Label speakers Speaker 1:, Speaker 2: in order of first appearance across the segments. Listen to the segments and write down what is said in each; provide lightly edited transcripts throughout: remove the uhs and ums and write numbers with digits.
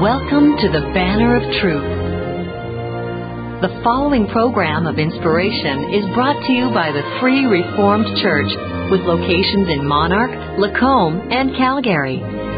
Speaker 1: Welcome to the Banner of Truth. The following program of inspiration is brought to you by the Free Reformed Church with locations in Monarch, Lacombe, and Calgary.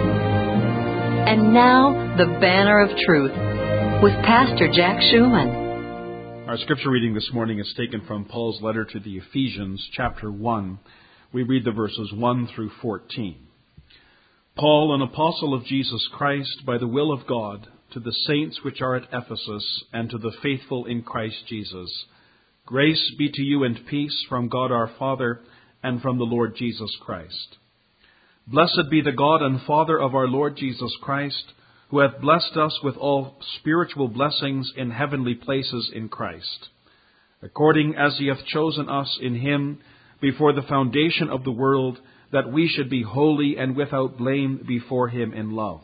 Speaker 1: And now, the Banner of Truth with Pastor Jack Schumann.
Speaker 2: Our scripture reading this morning is taken from Paul's letter to the Ephesians, chapter 1. We read the verses 1 through 14. Paul, an apostle of Jesus Christ, by the will of God, to the saints which are at Ephesus, and to the faithful in Christ Jesus. Grace be to you and peace from God our Father, and from the Lord Jesus Christ. Blessed be the God and Father of our Lord Jesus Christ, who hath blessed us with all spiritual blessings in heavenly places in Christ, according as he hath chosen us in him before the foundation of the world, that we should be holy and without blame before him in love.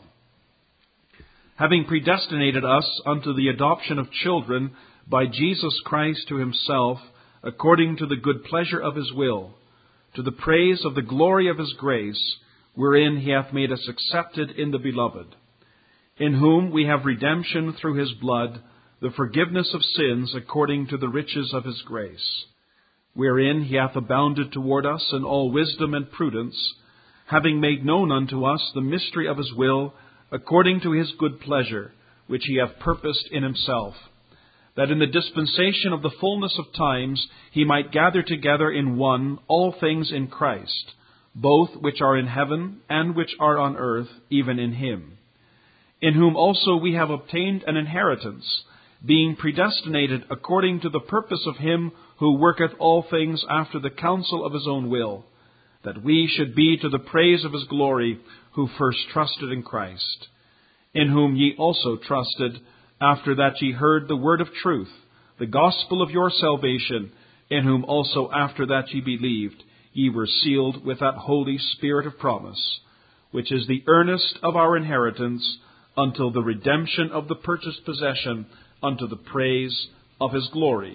Speaker 2: Having predestinated us unto the adoption of children by Jesus Christ to himself, according to the good pleasure of his will, to the praise of the glory of his grace, wherein he hath made us accepted in the Beloved, in whom we have redemption through his blood, the forgiveness of sins according to the riches of his grace, wherein he hath abounded toward us in all wisdom and prudence, having made known unto us the mystery of his will, according to his good pleasure, which he hath purposed in himself, that in the dispensation of the fullness of times he might gather together in one all things in Christ, both which are in heaven and which are on earth, even in him, in whom also we have obtained an inheritance, being predestinated according to the purpose of him who worketh all things after the counsel of his own will, that we should be to the praise of his glory, who first trusted in Christ, in whom ye also trusted, after that ye heard the word of truth, the gospel of your salvation, in whom also after that ye believed, ye were sealed with that Holy Spirit of promise, which is the earnest of our inheritance, until the redemption of the purchased possession, unto the praise of his glory.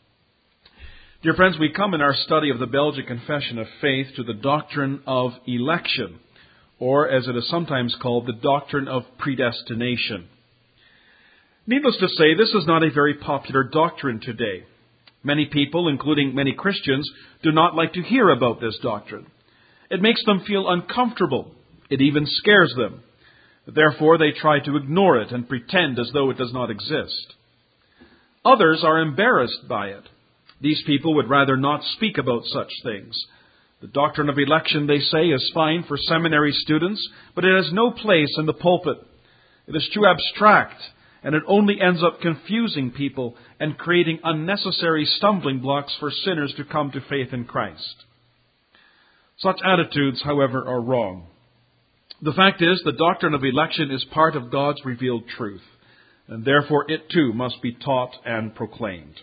Speaker 2: Dear friends, we come in our study of the Belgic Confession of Faith to the doctrine of election, or as it is sometimes called, the doctrine of predestination. Needless to say, this is not a very popular doctrine today. Many people, including many Christians, do not like to hear about this doctrine. It makes them feel uncomfortable. It even scares them. Therefore, they try to ignore it and pretend as though it does not exist. Others are embarrassed by it. These people would rather not speak about such things. The doctrine of election, they say, is fine for seminary students, but it has no place in the pulpit. It is too abstract, and it only ends up confusing people and creating unnecessary stumbling blocks for sinners to come to faith in Christ. Such attitudes, however, are wrong. The fact is, the doctrine of election is part of God's revealed truth, and therefore it too must be taught and proclaimed.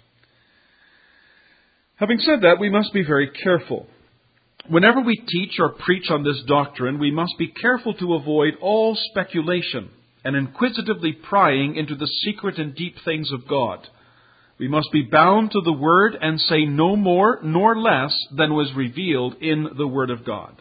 Speaker 2: Having said that, we must be very careful. Whenever we teach or preach on this doctrine, we must be careful to avoid all speculation and inquisitively prying into the secret and deep things of God. We must be bound to the Word and say no more nor less than was revealed in the Word of God.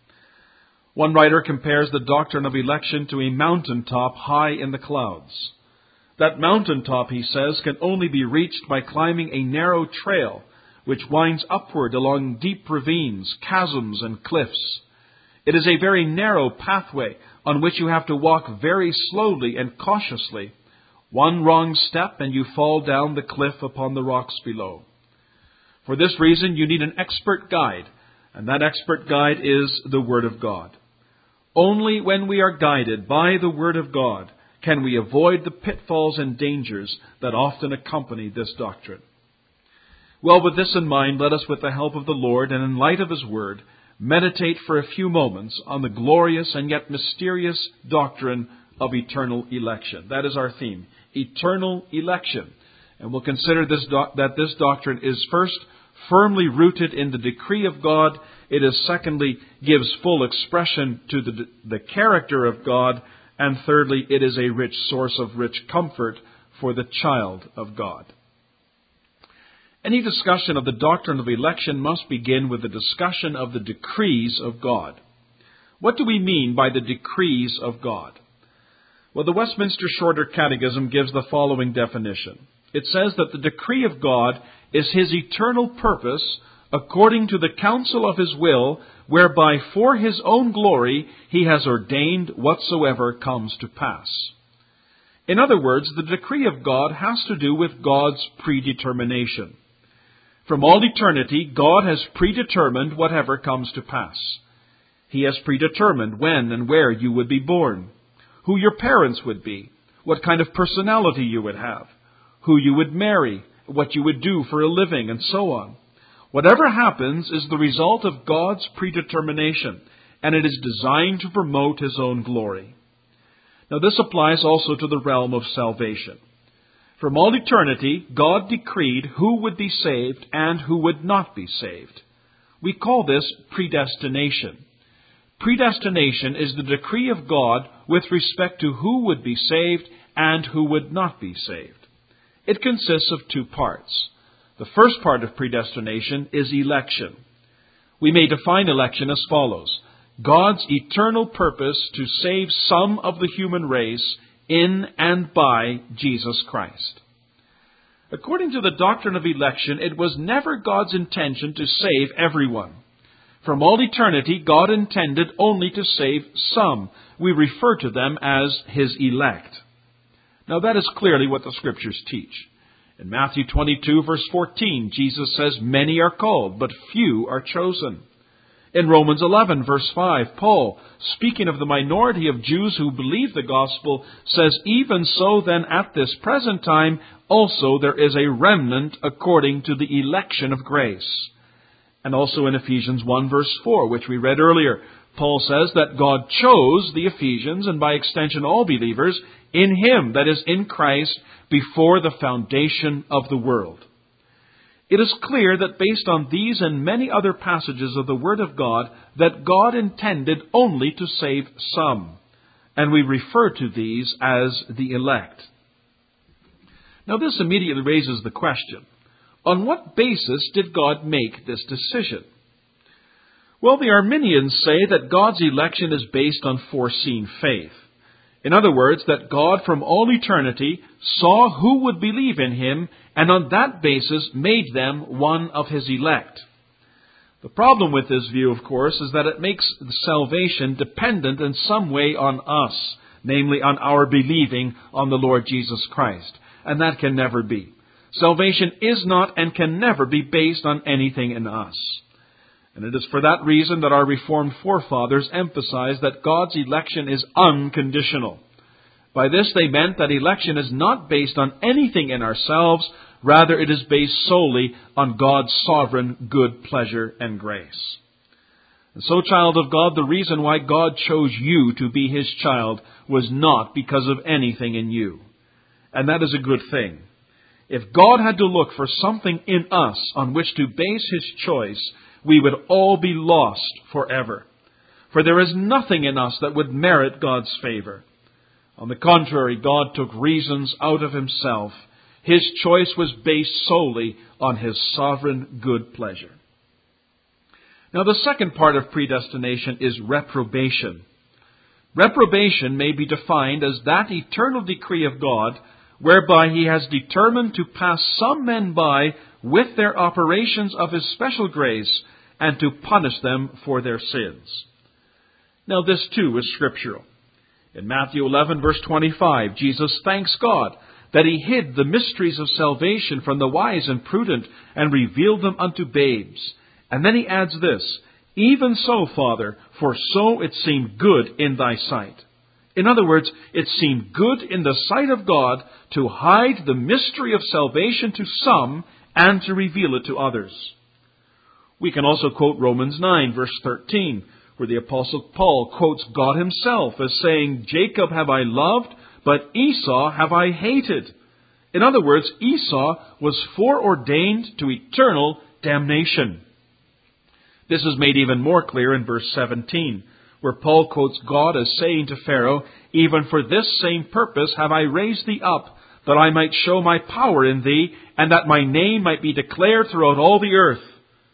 Speaker 2: One writer compares the doctrine of election to a mountaintop high in the clouds. That mountaintop, he says, can only be reached by climbing a narrow trail which winds upward along deep ravines, chasms, and cliffs. It is a very narrow pathway on which you have to walk very slowly and cautiously. One wrong step and you fall down the cliff upon the rocks below. For this reason, you need an expert guide, and that expert guide is the Word of God. Only when we are guided by the Word of God can we avoid the pitfalls and dangers that often accompany this doctrine. Well, with this in mind, let us, with the help of the Lord and in light of His Word, meditate for a few moments on the glorious and yet mysterious doctrine of eternal election. That is our theme, eternal election. And we'll consider that this doctrine is first firmly rooted in the decree of God. It is secondly, gives full expression to the character of God. And thirdly, it is a rich source of rich comfort for the child of God. Any discussion of the doctrine of election must begin with a discussion of the decrees of God. What do we mean by the decrees of God? Well, the Westminster Shorter Catechism gives the following definition. It says that the decree of God is His eternal purpose according to the counsel of His will, whereby for His own glory He has ordained whatsoever comes to pass. In other words, the decree of God has to do with God's predetermination. From all eternity, God has predetermined whatever comes to pass. He has predetermined when and where you would be born, who your parents would be, what kind of personality you would have, who you would marry, what you would do for a living, and so on. Whatever happens is the result of God's predetermination, and it is designed to promote His own glory. Now this applies also to the realm of salvation. From all eternity, God decreed who would be saved and who would not be saved. We call this predestination. Predestination is the decree of God with respect to who would be saved and who would not be saved. It consists of two parts. The first part of predestination is election. We may define election as follows: God's eternal purpose to save some of the human race in and by Jesus Christ. According to the doctrine of election, it was never God's intention to save everyone. From all eternity, God intended only to save some. We refer to them as His elect. Now that is clearly what the Scriptures teach. In Matthew 22, verse 14, Jesus says, "Many are called, but few are chosen." In Romans 11, verse 5, Paul, speaking of the minority of Jews who believe the gospel, says, "Even so then at this present time also there is a remnant according to the election of grace." And also in Ephesians 1, verse 4, which we read earlier, Paul says that God chose the Ephesians, and by extension all believers, in Him, that is, in Christ, before the foundation of the world. It is clear that based on these and many other passages of the Word of God, that God intended only to save some. And we refer to these as the elect. Now this immediately raises the question, on what basis did God make this decision? Well, the Arminians say that God's election is based on foreseen faith. In other words, that God from all eternity saw who would believe in Him, and on that basis made them one of His elect. The problem with this view, of course, is that it makes salvation dependent in some way on us, namely on our believing on the Lord Jesus Christ. And that can never be. Salvation is not and can never be based on anything in us. And it is for that reason that our Reformed forefathers emphasized that God's election is unconditional. By this they meant that election is not based on anything in ourselves, rather it is based solely on God's sovereign good pleasure and grace. And so, child of God, the reason why God chose you to be His child was not because of anything in you. And that is a good thing. If God had to look for something in us on which to base His choice, we would all be lost forever. For there is nothing in us that would merit God's favor. On the contrary, God took reasons out of Himself. His choice was based solely on His sovereign good pleasure. Now the second part of predestination is reprobation. Reprobation may be defined as that eternal decree of God whereby He has determined to pass some men by with their operations of His special grace and to punish them for their sins. Now this too is scriptural. In Matthew 11 verse 25, Jesus thanks God that He hid the mysteries of salvation from the wise and prudent and revealed them unto babes. And then He adds this, "Even so, Father, for so it seemed good in Thy sight." In other words, it seemed good in the sight of God to hide the mystery of salvation to some and to reveal it to others. We can also quote Romans 9 verse 13, where the Apostle Paul quotes God Himself as saying, "Jacob have I loved, but Esau have I hated." In other words, Esau was foreordained to eternal damnation. This is made even more clear in verse 17, where Paul quotes God as saying to Pharaoh, "Even for this same purpose have I raised thee up, that I might show my power in thee, and that my name might be declared throughout all the earth."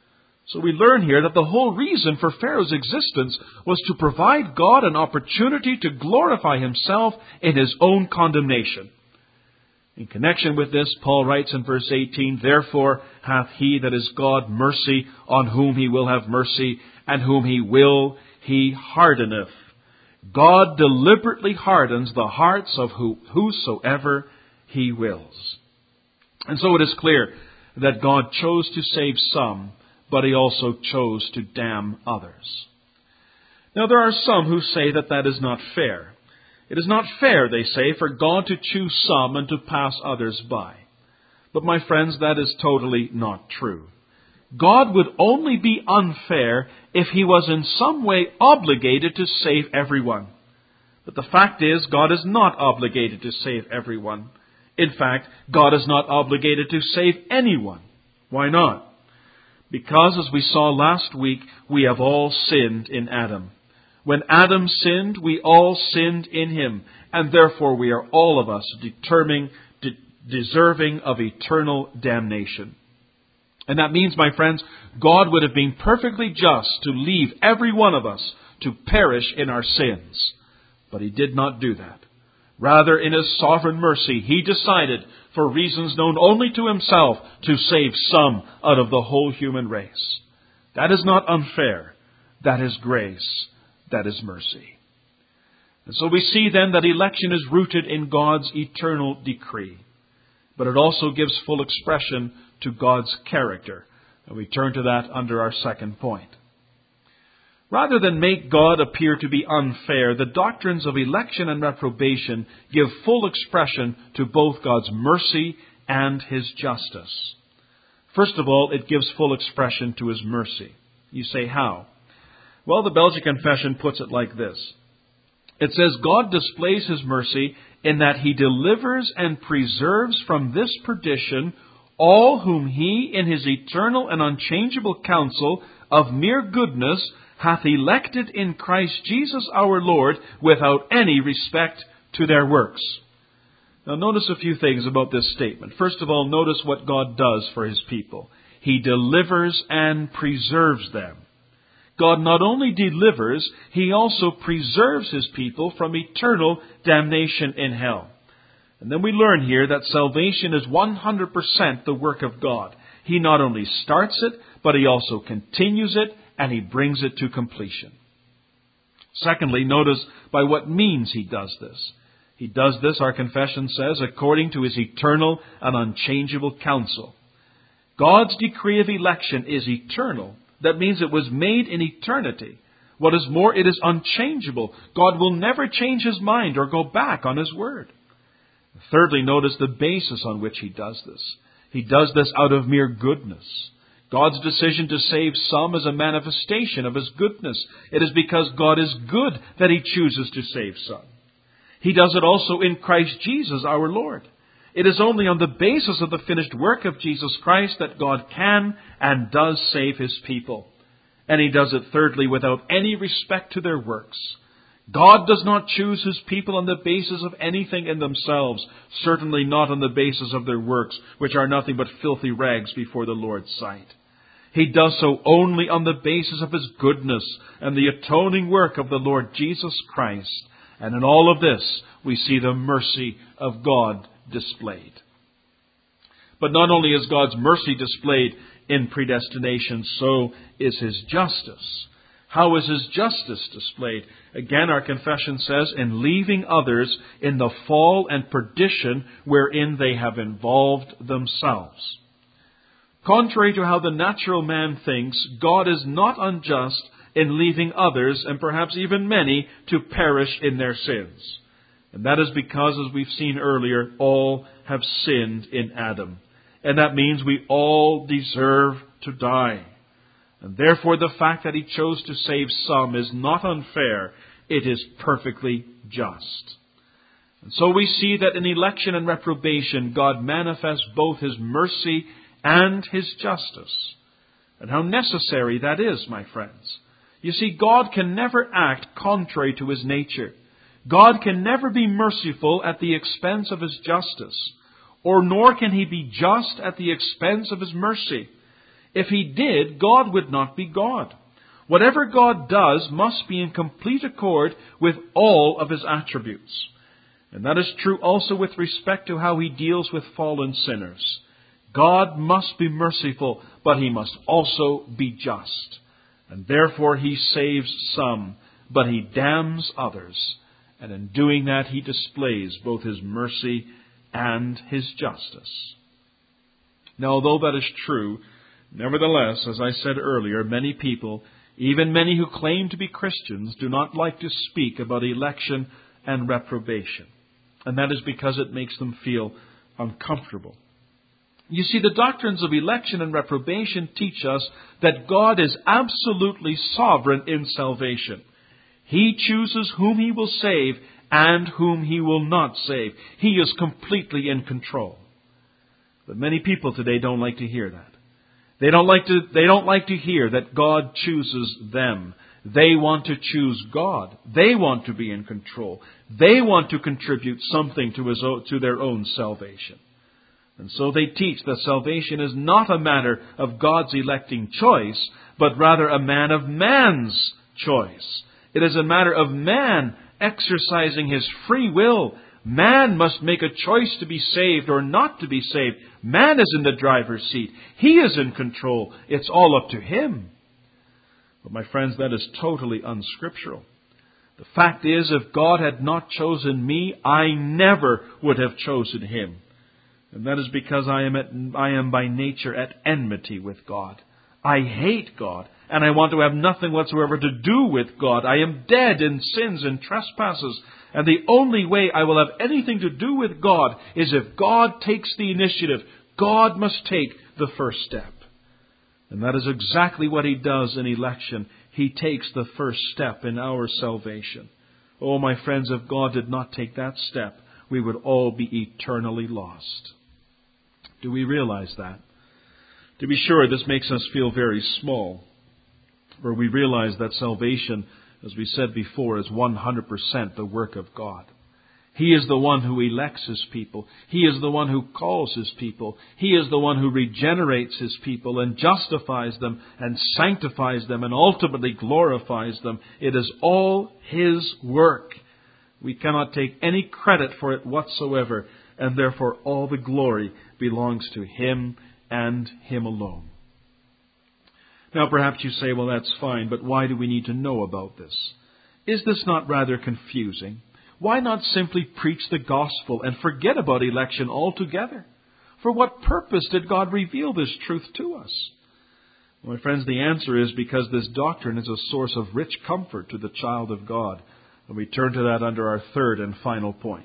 Speaker 2: So we learn here that the whole reason for Pharaoh's existence was to provide God an opportunity to glorify himself in his own condemnation. In connection with this, Paul writes in verse 18, "Therefore hath he that is God mercy on whom he will have mercy, and whom he will, he hardeneth." God deliberately hardens the hearts of whosoever he wills. And so it is clear that God chose to save some, but he also chose to damn others. Now there are some who say that that is not fair. It is not fair, they say, for God to choose some and to pass others by. But my friends, that is totally not true. God would only be unfair if he was in some way obligated to save everyone. But the fact is, God is not obligated to save everyone. In fact, God is not obligated to save anyone. Why not? Because, as we saw last week, we have all sinned in Adam. When Adam sinned, we all sinned in him, and therefore we are all of us deserving of eternal damnation. And that means, my friends, God would have been perfectly just to leave every one of us to perish in our sins. But he did not do that. Rather, in his sovereign mercy, he decided, for reasons known only to himself, to save some out of the whole human race. That is not unfair. That is grace. That is mercy. And so we see then that election is rooted in God's eternal decree. But it also gives full expression to God's character. And we turn to that under our second point. Rather than make God appear to be unfair, the doctrines of election and reprobation give full expression to both God's mercy and his justice. First of all, it gives full expression to his mercy. You say, how? Well, the Belgic Confession puts it like this. It says, God displays his mercy in that he delivers and preserves from this perdition all whom he, in his eternal and unchangeable counsel of mere goodness, hath elected in Christ Jesus our Lord, without any respect to their works. Now notice a few things about this statement. First of all, notice what God does for his people. He delivers and preserves them. God not only delivers, he also preserves his people from eternal damnation in hell. And then we learn here that salvation is 100% the work of God. He not only starts it, but he also continues it, and he brings it to completion. Secondly, notice by what means he does this. He does this, our confession says, according to his eternal and unchangeable counsel. God's decree of election is eternal. That means it was made in eternity. What is more, it is unchangeable. God will never change his mind or go back on his word. Thirdly, notice the basis on which he does this. He does this out of mere goodness. God's decision to save some is a manifestation of his goodness. It is because God is good that he chooses to save some. He does it also in Christ Jesus our Lord. It is only on the basis of the finished work of Jesus Christ that God can and does save his people. And he does it thirdly without any respect to their works. God does not choose his people on the basis of anything in themselves, certainly not on the basis of their works, which are nothing but filthy rags before the Lord's sight. He does so only on the basis of his goodness and the atoning work of the Lord Jesus Christ. And in all of this, we see the mercy of God displayed. But not only is God's mercy displayed in predestination, so is his justice. How is his justice displayed? Again, our confession says, in leaving others in the fall and perdition wherein they have involved themselves. Contrary to how the natural man thinks, God is not unjust in leaving others, and perhaps even many, to perish in their sins. And that is because, as we've seen earlier, all have sinned in Adam. And that means we all deserve to die. And therefore the fact that he chose to save some is not unfair. It is perfectly just. And so we see that in election and reprobation, God manifests both his mercy and his justice. And how necessary that is, my friends. You see, God can never act contrary to his nature. God can never be merciful at the expense of his justice, or nor can he be just at the expense of his mercy. If He did, God would not be God. Whatever God does must be in complete accord with all of His attributes. And that is true also with respect to how He deals with fallen sinners. God must be merciful, but He must also be just. And therefore He saves some, but He damns others. And in doing that, He displays both His mercy and His justice. Now, although that is true, nevertheless, as I said earlier, many people, even many who claim to be Christians, do not like to speak about election and reprobation. And that is because it makes them feel uncomfortable. You see, the doctrines of election and reprobation teach us that God is absolutely sovereign in salvation. He chooses whom He will save and whom He will not save. He is completely in control. But many people today don't like to hear that. They don't like to hear that God chooses them. They want to choose God. They want to be in control. They want to contribute something to their own salvation. And so they teach that salvation is not a matter of God's electing choice, but rather a matter of man's choice. It is a matter of man exercising his free will. Man must make a choice to be saved or not to be saved. Man is in the driver's seat. He is in control. It's all up to him. But my friends, that is totally unscriptural. The fact is, if God had not chosen me, I never would have chosen Him. And that is because I am by nature at enmity with God. I hate God, and I want to have nothing whatsoever to do with God. I am dead in sins and trespasses, and the only way I will have anything to do with God is if God takes the initiative. God must take the first step. And that is exactly what He does in election. He takes the first step in our salvation. Oh, my friends, if God did not take that step, we would all be eternally lost. Do we realize that? To be sure, this makes us feel very small, for we realize that salvation, as we said before, is 100% the work of God. He is the one who elects His people. He is the one who calls His people. He is the one who regenerates His people and justifies them and sanctifies them and ultimately glorifies them. It is all His work. We cannot take any credit for it whatsoever, and therefore all the glory belongs to Him and Him alone. Now perhaps you say, well, that's fine, but why do we need to know about this? Is this not rather confusing? Why not simply preach the gospel and forget about election altogether? For what purpose did God reveal this truth to us? Well, my friends, the answer is because this doctrine is a source of rich comfort to the child of God. And we turn to that under our third and final point.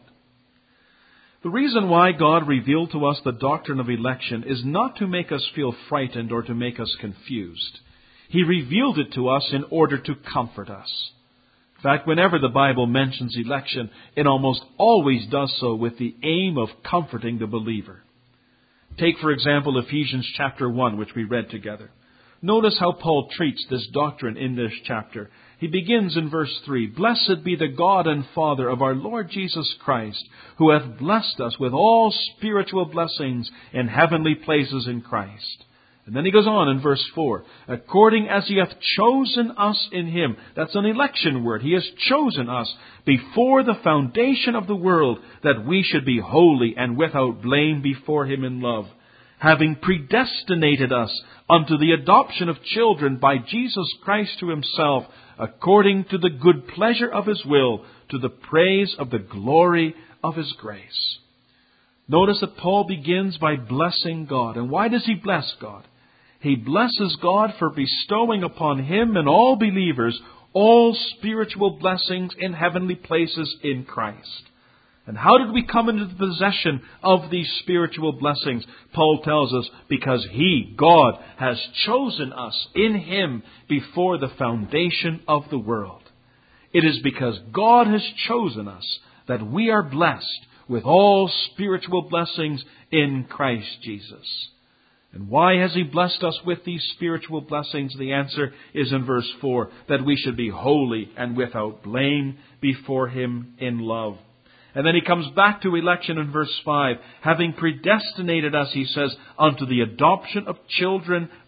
Speaker 2: The reason why God revealed to us the doctrine of election is not to make us feel frightened or to make us confused. He revealed it to us in order to comfort us. In fact, whenever the Bible mentions election, it almost always does so with the aim of comforting the believer. Take, for example, Ephesians chapter 1, which we read together. Notice how Paul treats this doctrine in this chapter. He begins in verse 3, "Blessed be the God and Father of our Lord Jesus Christ, who hath blessed us with all spiritual blessings in heavenly places in Christ." And then he goes on in verse 4, "According as He hath chosen us in Him." That's an election word. He has chosen us before the foundation of the world, that we should be holy and without blame before Him in love, having predestinated us unto the adoption of children by Jesus Christ to Himself, according to the good pleasure of His will, to the praise of the glory of His grace. Notice that Paul begins by blessing God. And why does he bless God? He blesses God for bestowing upon him and all believers all spiritual blessings in heavenly places in Christ. And how did we come into the possession of these spiritual blessings? Paul tells us, because He, God, has chosen us in Him before the foundation of the world. It is because God has chosen us that we are blessed with all spiritual blessings in Christ Jesus. And why has He blessed us with these spiritual blessings? The answer is in verse 4, that we should be holy and without blame before Him in love. And then he comes back to election in verse 5. "Having predestinated us," he says, "unto the adoption of children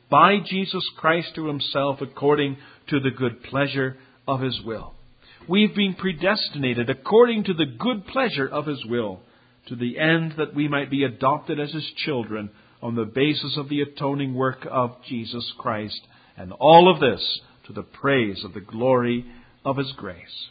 Speaker 2: by Jesus Christ to Himself according to the good pleasure of His will. We've been predestinated according to the good pleasure of His will, to the end that we might be adopted as His children on the basis of the atoning work of Jesus Christ. And all of this to the praise of the glory of His grace.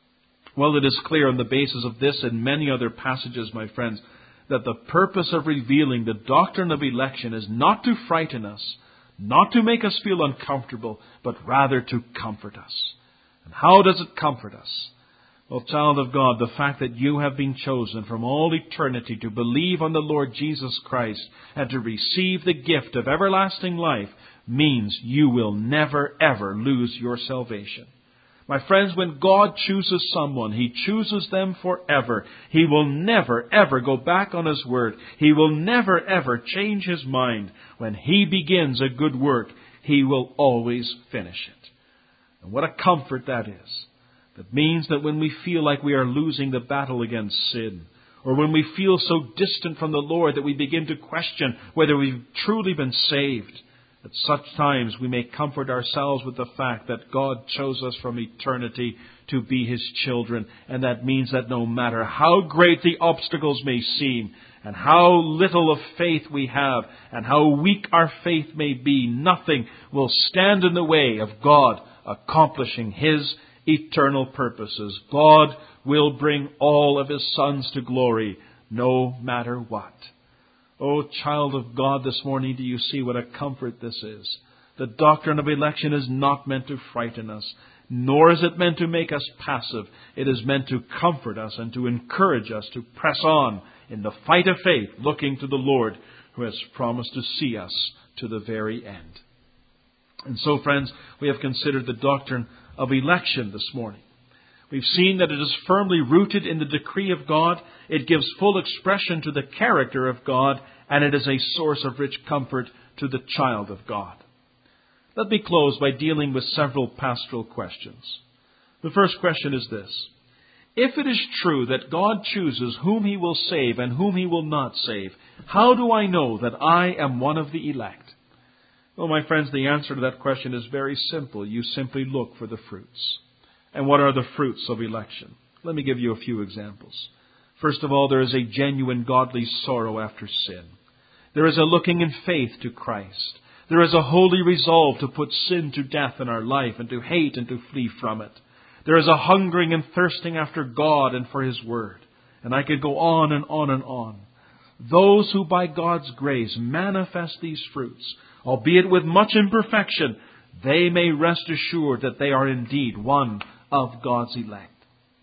Speaker 2: Well, it is clear on the basis of this and many other passages, my friends, that the purpose of revealing the doctrine of election is not to frighten us, not to make us feel uncomfortable, but rather to comfort us. And how does it comfort us? Well, child of God, the fact that you have been chosen from all eternity to believe on the Lord Jesus Christ and to receive the gift of everlasting life means you will never, ever lose your salvation. My friends, when God chooses someone, He chooses them forever. He will never, ever go back on His word. He will never, ever change His mind. When He begins a good work, He will always finish it. And what a comfort that is. That means that when we feel like we are losing the battle against sin, or when we feel so distant from the Lord that we begin to question whether we've truly been saved, at such times we may comfort ourselves with the fact that God chose us from eternity to be His children. And that means that no matter how great the obstacles may seem, and how little of faith we have, and how weak our faith may be, nothing will stand in the way of God accomplishing His eternal purposes. God will bring all of His sons to glory, no matter what. Oh, child of God, this morning, do you see what a comfort this is? The doctrine of election is not meant to frighten us, nor is it meant to make us passive. It is meant to comfort us and to encourage us to press on in the fight of faith, looking to the Lord who has promised to see us to the very end. And so, friends, we have considered the doctrine of election this morning. We've seen that it is firmly rooted in the decree of God. It gives full expression to the character of God, and it is a source of rich comfort to the child of God. Let me close by dealing with several pastoral questions. The first question is this: if it is true that God chooses whom He will save and whom He will not save, how do I know that I am one of the elect? Well, my friends, the answer to that question is very simple. You simply look for the fruits. And what are the fruits of election? Let me give you a few examples. First of all, there is a genuine godly sorrow after sin. There is a looking in faith to Christ. There is a holy resolve to put sin to death in our life and to hate and to flee from it. There is a hungering and thirsting after God and for His Word. And I could go on and on and on. Those who by God's grace manifest these fruits, albeit with much imperfection, they may rest assured that they are indeed one of God's elect.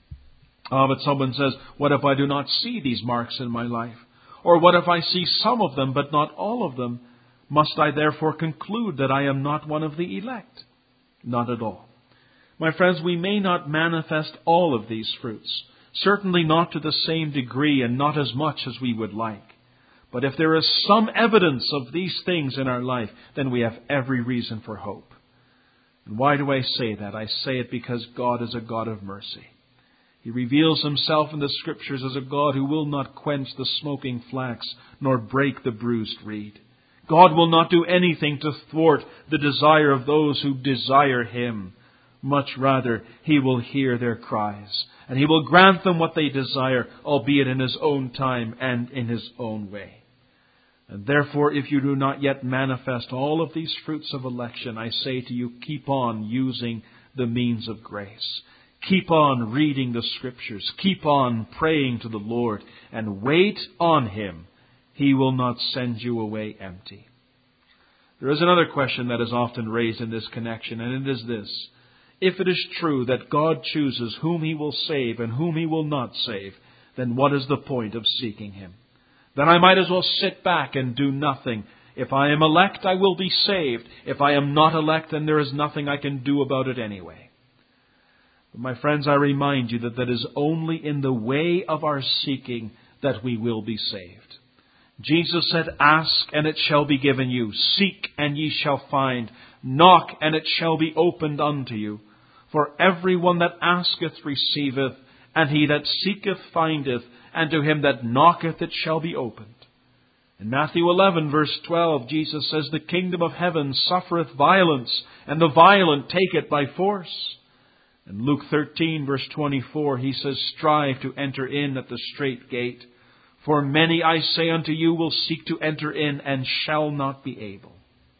Speaker 2: But someone says, what if I do not see these marks in my life? Or what if I see some of them but not all of them? Must I therefore conclude that I am not one of the elect? Not at all. My friends, we may not manifest all of these fruits. Certainly not to the same degree and not as much as we would like. But if there is some evidence of these things in our life, then we have every reason for hope. And why do I say that? I say it because God is a God of mercy. He reveals Himself in the Scriptures as a God who will not quench the smoking flax nor break the bruised reed. God will not do anything to thwart the desire of those who desire Him. Much rather, He will hear their cries, and He will grant them what they desire, albeit in His own time and in His own way. And therefore, if you do not yet manifest all of these fruits of election, I say to you, keep on using the means of grace. Keep on reading the Scriptures. Keep on praying to the Lord, and wait on Him. He will not send you away empty. There is another question that is often raised in this connection, and it is this: if it is true that God chooses whom He will save and whom He will not save, then what is the point of seeking Him? Then I might as well sit back and do nothing. If I am elect, I will be saved. If I am not elect, then there is nothing I can do about it anyway. But my friends, I remind you that that is only in the way of our seeking that we will be saved. Jesus said, ask and it shall be given you. Seek and ye shall find. Knock and it shall be opened unto you. For everyone that asketh receiveth, and he that seeketh findeth, and to him that knocketh it shall be opened. In Matthew 11, verse 12, Jesus says, "The kingdom of heaven suffereth violence, and the violent take it by force." In Luke 13, verse 24, He says, "Strive to enter in at the strait gate. For many, I say unto you, will seek to enter in, and shall not be able."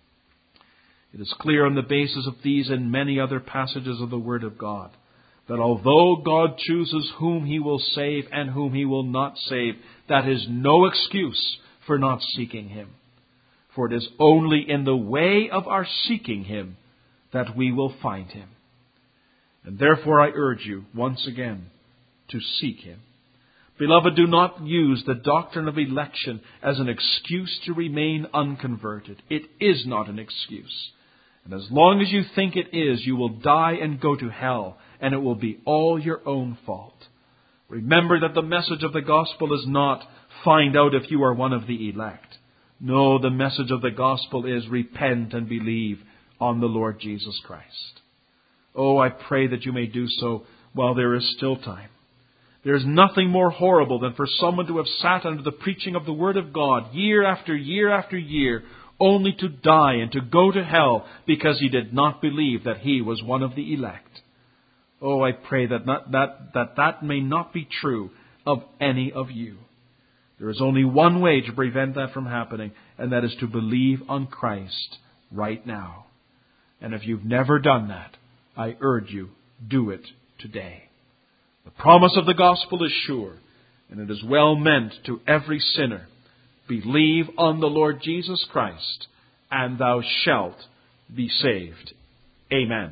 Speaker 2: It is clear on the basis of these and many other passages of the Word of God that although God chooses whom He will save and whom He will not save, that is no excuse for not seeking Him. For it is only in the way of our seeking Him that we will find Him. And therefore I urge you once again to seek Him. Beloved, do not use the doctrine of election as an excuse to remain unconverted. It is not an excuse. And as long as you think it is, you will die and go to hell, and it will be all your own fault. Remember that the message of the gospel is not find out if you are one of the elect. No, the message of the gospel is repent and believe on the Lord Jesus Christ. Oh, I pray that you may do so while there is still time. There is nothing more horrible than for someone to have sat under the preaching of the Word of God year after year after year, only to die and to go to hell because he did not believe that he was one of the elect. Oh, I pray that may not be true of any of you. There is only one way to prevent that from happening, and that is to believe on Christ right now. And if you've never done that, I urge you, do it today. The promise of the gospel is sure, and it is well meant to every sinner. Believe on the Lord Jesus Christ, and thou shalt be saved. Amen.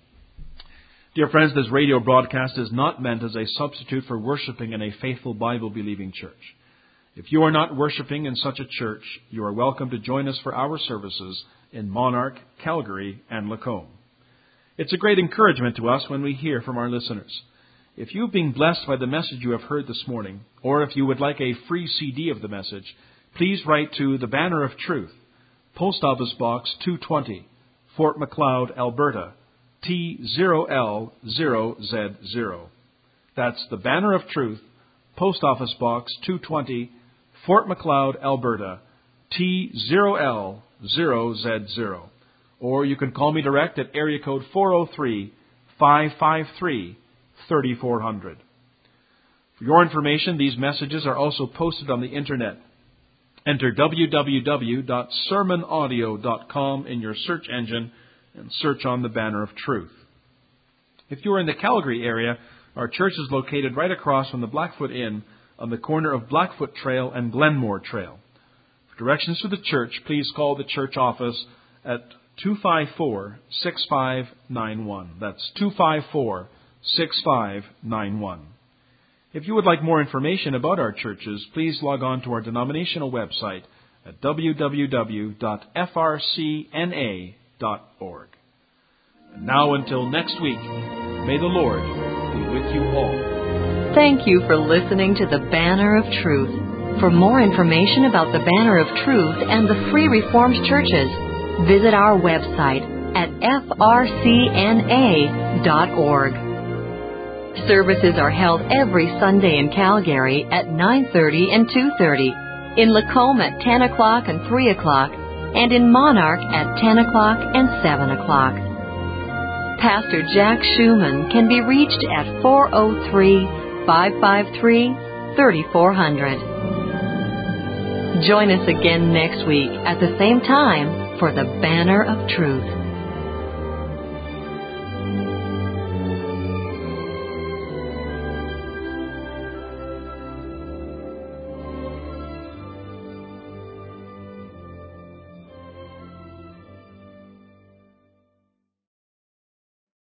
Speaker 2: Dear friends, this radio broadcast is not meant as a substitute for worshiping in a faithful Bible-believing church. If you are not worshiping in such a church, you are welcome to join us for our services in Monarch, Calgary, and Lacombe. It's a great encouragement to us when we hear from our listeners. If you've been blessed by the message you have heard this morning, or if you would like a free CD of the message, please write to the Banner of Truth, Post Office Box 220, Fort Macleod, Alberta, T0L0Z0. That's the Banner of Truth, Post Office Box 220, Fort Macleod, Alberta, T0L0Z0. Or you can call me direct at area code 403-553-3400. For your information, these messages are also posted on the Internet. Enter www.sermonaudio.com in your search engine and search on the Banner of Truth. If you are in the Calgary area, our church is located right across from the Blackfoot Inn on the corner of Blackfoot Trail and Glenmore Trail. For directions to the church, please call the church office at 254-6591. That's 254-6591. If you would like more information about our churches, please log on to our denominational website at www.frcna.org. And now until next week, may the Lord be with you all.
Speaker 1: Thank you for listening to the Banner of Truth. For more information about the Banner of Truth and the Free Reformed Churches, visit our website at frcna.org. Services are held every Sunday in Calgary at 9:30 and 2:30, in Lacombe at 10 o'clock and 3 o'clock, and in Monarch at 10 o'clock and 7 o'clock. Pastor Jack Schumann can be reached at 403-553-3400. Join us again next week at the same time for the Banner of Truth.